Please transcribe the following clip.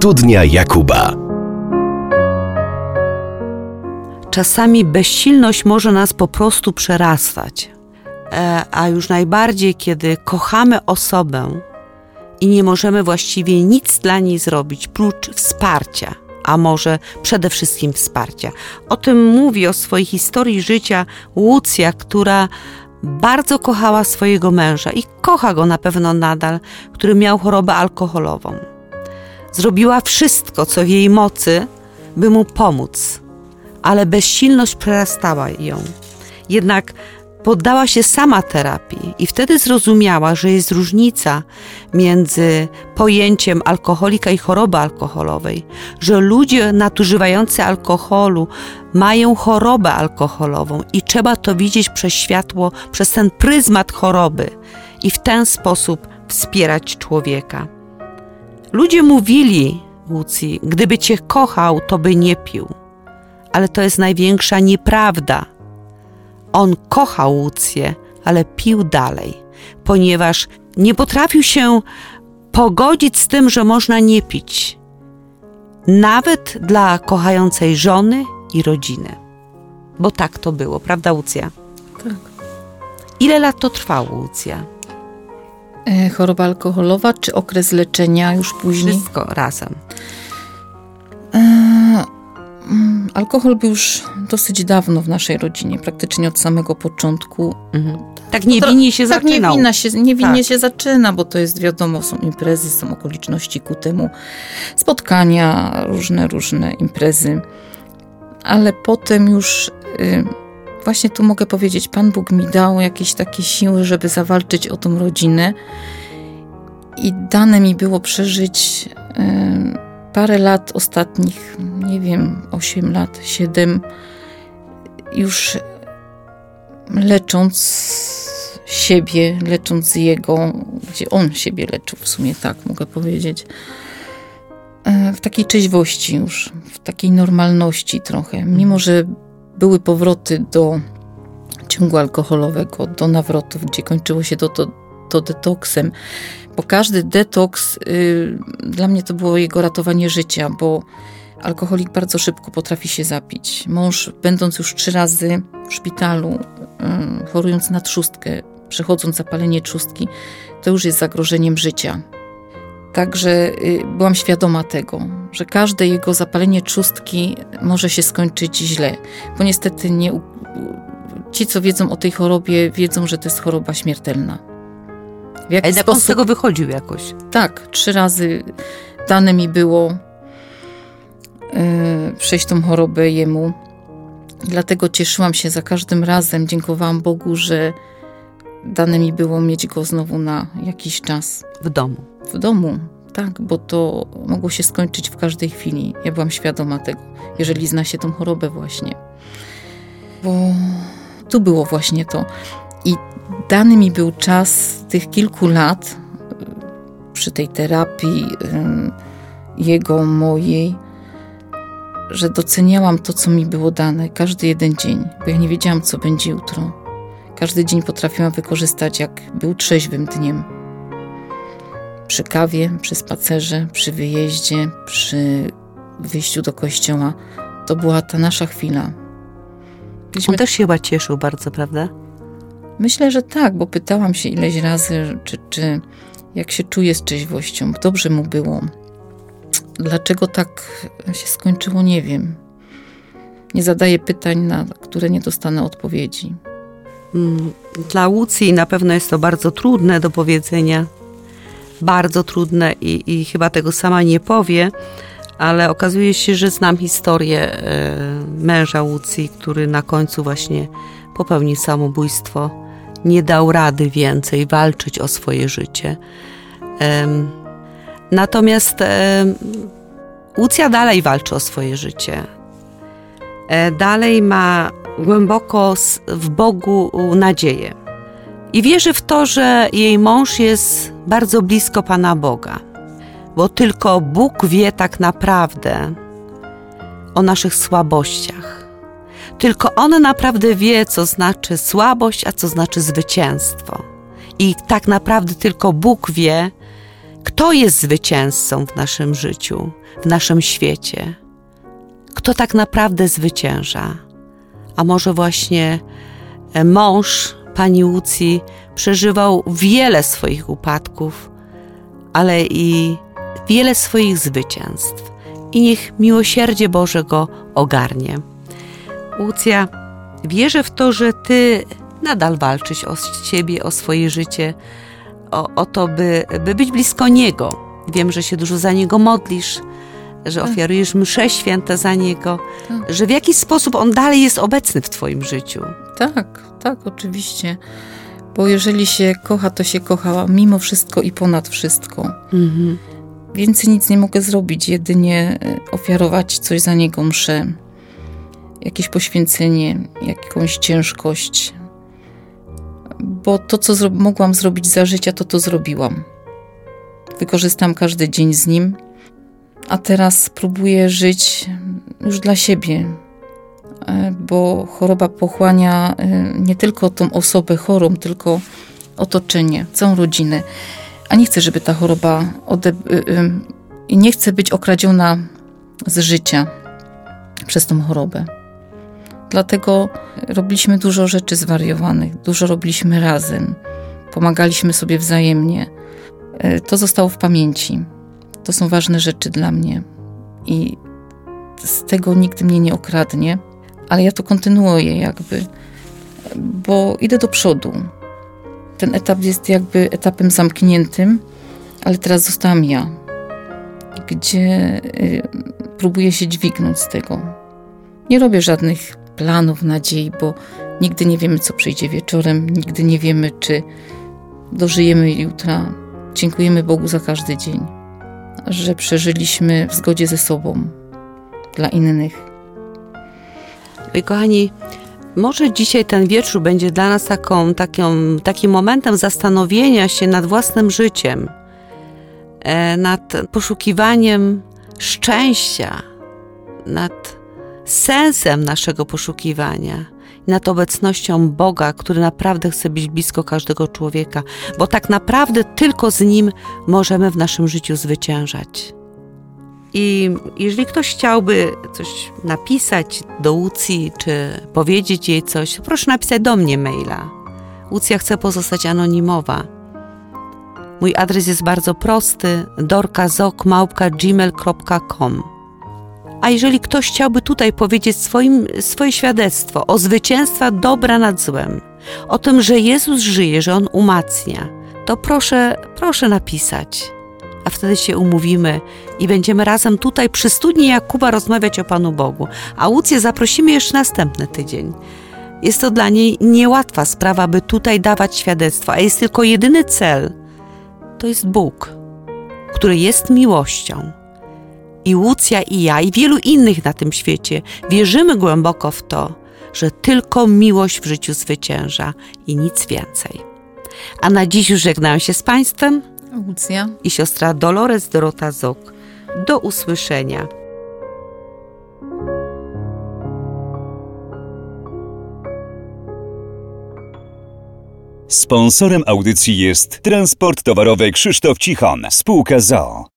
Studnia Jakuba. Czasami bezsilność może nas po prostu przerastać, a już najbardziej, kiedy kochamy osobę i nie możemy właściwie nic dla niej zrobić, prócz wsparcia, a może przede wszystkim wsparcia. O tym mówi, o swojej historii życia Łucja, która bardzo kochała swojego męża i kocha go na pewno nadal, który miał chorobę alkoholową. Zrobiła wszystko, co w jej mocy, by mu pomóc, ale bezsilność przerastała ją. Jednak poddała się sama terapii i wtedy zrozumiała, że jest różnica między pojęciem alkoholika i choroby alkoholowej, że ludzie nadużywający alkoholu mają chorobę alkoholową i trzeba to widzieć przez światło, przez ten pryzmat choroby i w ten sposób wspierać człowieka. Ludzie mówili Łucji, gdyby cię kochał, to by nie pił. Ale to jest największa nieprawda. On kochał Łucję, ale pił dalej, ponieważ nie potrafił się pogodzić z tym, że można nie pić. Nawet dla kochającej żony i rodziny. Bo tak to było, prawda Łucja? Tak. Ile lat to trwało, Łucja? Choroba alkoholowa czy okres leczenia już później? Wszystko razem. Alkohol był już dosyć dawno w naszej rodzinie, praktycznie od samego początku. Tak niewinnie się zaczynał. Niewinnie się zaczyna, bo to jest wiadomo, są imprezy, są okoliczności ku temu, spotkania, różne imprezy. Ale potem już właśnie tu mogę powiedzieć, Pan Bóg mi dał jakieś takie siły, żeby zawalczyć o tą rodzinę i dane mi było przeżyć parę lat ostatnich, nie wiem, 8 lat, 7, już lecząc siebie, lecząc jego, gdzie on siebie leczył w sumie, tak mogę powiedzieć, w takiej trzeźwości już, w takiej normalności trochę, mimo że były powroty do ciągu alkoholowego, do nawrotów, gdzie kończyło się to detoksem, bo każdy detoks dla mnie to było jego ratowanie życia, bo alkoholik bardzo szybko potrafi się zapić. Mąż, będąc już 3 razy w szpitalu, chorując na trzustkę, przechodząc zapalenie trzustki, to już jest zagrożeniem życia. Także byłam świadoma tego, że każde jego zapalenie trzustki może się skończyć źle, bo niestety ci, co wiedzą o tej chorobie, wiedzą, że to jest choroba śmiertelna. W jaki sposób? On z tego wychodził jakoś? Tak, 3 razy dane mi było przejść tą chorobę jemu. Dlatego cieszyłam się za każdym razem, dziękowałam Bogu, że dane mi było mieć go znowu na jakiś czas. W domu? W domu, tak, bo to mogło się skończyć w każdej chwili. Ja byłam świadoma tego, jeżeli zna się tą chorobę właśnie. Bo tu było właśnie to. I dany mi był czas tych kilku lat przy tej terapii jego, mojej, że doceniałam to, co mi było dane, każdy jeden dzień, bo ja nie wiedziałam, co będzie jutro. Każdy dzień potrafiłam wykorzystać, jak był trzeźwym dniem. Przy kawie, przy spacerze, przy wyjeździe, przy wyjściu do kościoła. To była ta nasza chwila. On też się chyba cieszył bardzo, prawda? Myślę, że tak, bo pytałam się ileś razy, czy jak się czuje z trzeźwością. Dobrze mu było. Dlaczego tak się skończyło, nie wiem. Nie zadaję pytań, na które nie dostanę odpowiedzi. Dla Łucji na pewno jest to bardzo trudne do powiedzenia. Bardzo trudne i chyba tego sama nie powie, ale okazuje się, że znam historię męża Łucji, który na końcu właśnie popełnił samobójstwo. Nie dał rady więcej walczyć o swoje życie. Natomiast Łucja dalej walczy o swoje życie. Dalej ma głęboko w Bogu nadzieję. I wierzy w to, że jej mąż jest bardzo blisko Pana Boga. Bo tylko Bóg wie tak naprawdę o naszych słabościach. Tylko On naprawdę wie, co znaczy słabość, a co znaczy zwycięstwo. I tak naprawdę tylko Bóg wie, Kto jest zwycięzcą w naszym życiu, w naszym świecie? Kto tak naprawdę zwycięża? A może właśnie mąż pani Łucji przeżywał wiele swoich upadków, ale i wiele swoich zwycięstw. I niech miłosierdzie Boże go ogarnie. Łucja, wierzę w to, że ty nadal walczysz o siebie, o swoje życie, o to, by być blisko Niego. Wiem, że się dużo za Niego modlisz, że ofiarujesz msze święte za Niego, że w jakiś sposób On dalej jest obecny w twoim życiu. Tak, oczywiście. Bo jeżeli się kocha, to się kocha mimo wszystko i ponad wszystko. Mhm. Więcej nic nie mogę zrobić, jedynie ofiarować coś za Niego, mszę. Jakieś poświęcenie, jakąś ciężkość. Bo to, co mogłam zrobić za życia, to zrobiłam. Wykorzystam każdy dzień z Nim, a teraz próbuję żyć już dla siebie, bo choroba pochłania nie tylko tą osobę chorą, tylko otoczenie, całą rodzinę. A nie chcę, żeby ta choroba i nie chcę być okradziona z życia przez tą chorobę. Dlatego robiliśmy dużo rzeczy zwariowanych, dużo robiliśmy razem, pomagaliśmy sobie wzajemnie. To zostało w pamięci. To są ważne rzeczy dla mnie i z tego nikt mnie nie okradnie, ale ja to kontynuuję jakby, bo idę do przodu. Ten etap jest jakby etapem zamkniętym, ale teraz zostałam ja, gdzie próbuję się dźwignąć z tego. Nie robię żadnych planów, nadziei, bo nigdy nie wiemy, co przyjdzie wieczorem, nigdy nie wiemy, czy dożyjemy jutra. Dziękujemy Bogu za każdy dzień, że przeżyliśmy w zgodzie ze sobą, dla innych. I kochani, może dzisiaj ten wieczór będzie dla nas takim momentem zastanowienia się nad własnym życiem, nad poszukiwaniem szczęścia, nad sensem naszego poszukiwania, nad obecnością Boga, który naprawdę chce być blisko każdego człowieka, bo tak naprawdę tylko z Nim możemy w naszym życiu zwyciężać. I jeżeli ktoś chciałby coś napisać do Łucji, czy powiedzieć jej coś, to proszę napisać do mnie maila. Łucja chce pozostać anonimowa. Mój adres jest bardzo prosty, dorkazok@gmail.com. A jeżeli ktoś chciałby tutaj powiedzieć swoje świadectwo o zwycięstwie dobra nad złem, o tym, że Jezus żyje, że On umacnia, to proszę napisać. A wtedy się umówimy i będziemy razem tutaj przy studni Jakuba rozmawiać o Panu Bogu. A Łucję zaprosimy jeszcze następny tydzień. Jest to dla niej niełatwa sprawa, by tutaj dawać świadectwo, a jest tylko jedyny cel. To jest Bóg, który jest miłością. I Łucja, i ja, i wielu innych na tym świecie wierzymy głęboko w to, że tylko miłość w życiu zwycięża i nic więcej. A na dziś już żegnam się z Państwem. Łucja I siostra Dolores Dorota Zok. Do usłyszenia. Sponsorem audycji jest Transport Towarowy Krzysztof Cichon, spółka z o.o.